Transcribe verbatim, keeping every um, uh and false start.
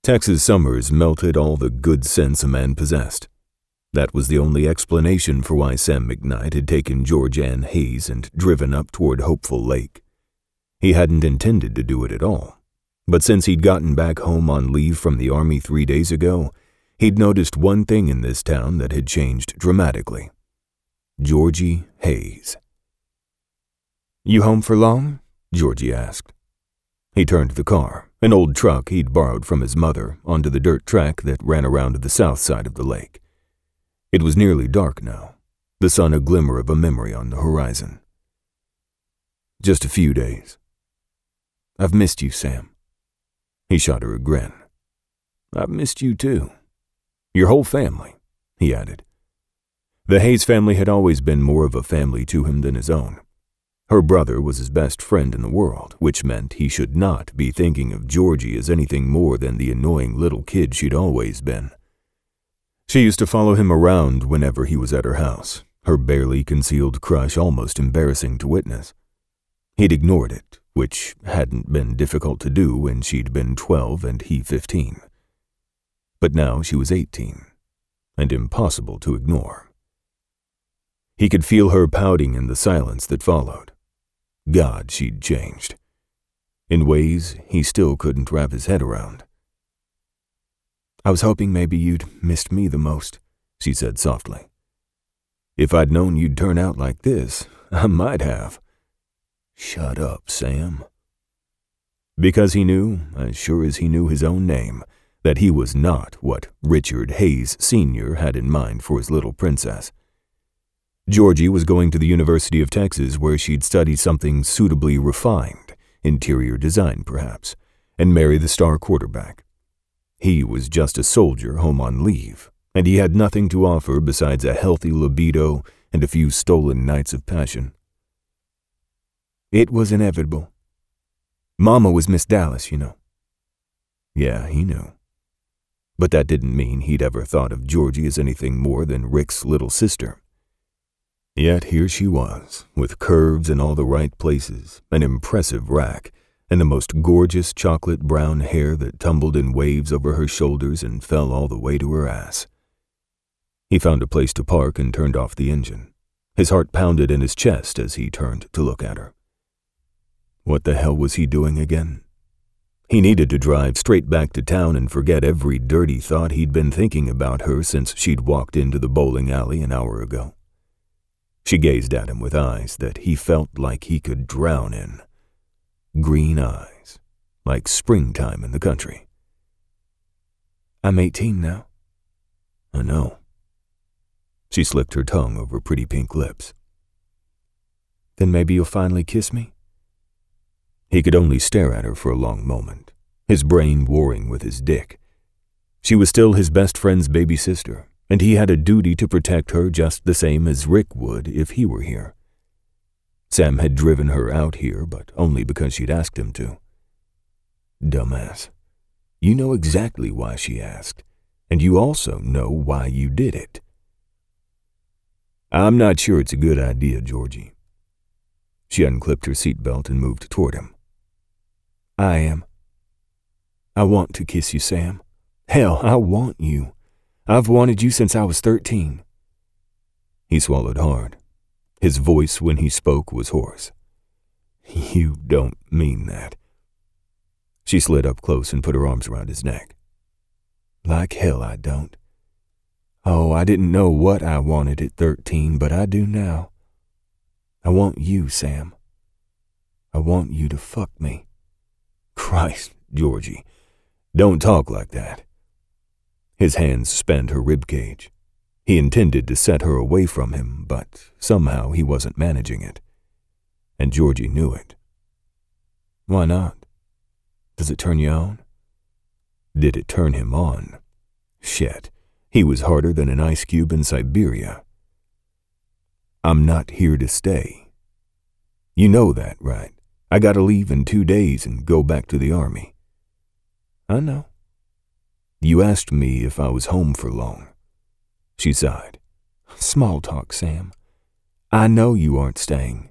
Texas summers melted all the good sense a man possessed. That was the only explanation for why Sam McKnight had taken Georgianne Hayes and driven up toward Hopeful Lake. He hadn't intended to do it at all, but since he'd gotten back home on leave from the Army three days ago, he'd noticed one thing in this town that had changed dramatically. Georgie Hayes. "You home for long?" Georgie asked. He turned the car, an old truck he'd borrowed from his mother, onto the dirt track that ran around to the south side of the lake. It was nearly dark now, the sun a glimmer of a memory on the horizon. "Just a few days." "I've missed you, Sam." He shot her a grin. "I've missed you too. Your whole family," he added. The Hayes family had always been more of a family to him than his own. Her brother was his best friend in the world, which meant he should not be thinking of Georgie as anything more than the annoying little kid she'd always been. She used to follow him around whenever he was at her house, her barely concealed crush almost embarrassing to witness. He'd ignored it, which hadn't been difficult to do when she'd been twelve and he fifteen. But now she was eighteen, and impossible to ignore. He could feel her pouting in the silence that followed. God, she'd changed. In ways he still couldn't wrap his head around. "I was hoping maybe you'd missed me the most," she said softly. "If I'd known you'd turn out like this, I might have." "Shut up, Sam." Because he knew, as sure as he knew his own name, that he was not what Richard Hayes Senior had in mind for his little princess. Georgie was going to the University of Texas, where she'd study something suitably refined, interior design perhaps, and marry the star quarterback. He was just a soldier home on leave, and he had nothing to offer besides a healthy libido and a few stolen nights of passion. "It was inevitable. Mama was Miss Dallas, you know." Yeah, he knew. But that didn't mean he'd ever thought of Georgie as anything more than Rick's little sister. Yet here she was, with curves in all the right places, an impressive rack, and the most gorgeous chocolate brown hair that tumbled in waves over her shoulders and fell all the way to her ass. He found a place to park and turned off the engine. His heart pounded in his chest as he turned to look at her. What the hell was he doing again? He needed to drive straight back to town and forget every dirty thought he'd been thinking about her since she'd walked into the bowling alley an hour ago. She gazed at him with eyes that he felt like he could drown in. Green eyes, like springtime in the country. "I'm eighteen now." "I know." She slicked her tongue over pretty pink lips. "Then maybe you'll finally kiss me?" He could only stare at her for a long moment, his brain warring with his dick. She was still his best friend's baby sister, and he had a duty to protect her just the same as Rick would if he were here. Sam had driven her out here, but only because she'd asked him to. Dumbass. You know exactly why she asked, and you also know why you did it. "I'm not sure it's a good idea, Georgie." She unclipped her seatbelt and moved toward him. "I am. I want to kiss you, Sam. Hell, I want you. I've wanted you since I was thirteen. He swallowed hard. His voice when he spoke was hoarse. "You don't mean that." She slid up close and put her arms around his neck. "Like hell I don't. Oh, I didn't know what I wanted at thirteen, but I do now. I want you, Sam. I want you to fuck me." "Christ, Georgie, don't talk like that." His hands spanned her ribcage. He intended to set her away from him, but somehow he wasn't managing it. And Georgie knew it. "Why not? Does it turn you on?" Did it turn him on? Shit, he was harder than an ice cube in Siberia. "I'm not here to stay. You know that, right? I gotta leave in two days and go back to the Army." "I know." "You asked me if I was home for long." She sighed. "Small talk, Sam. I know you aren't staying.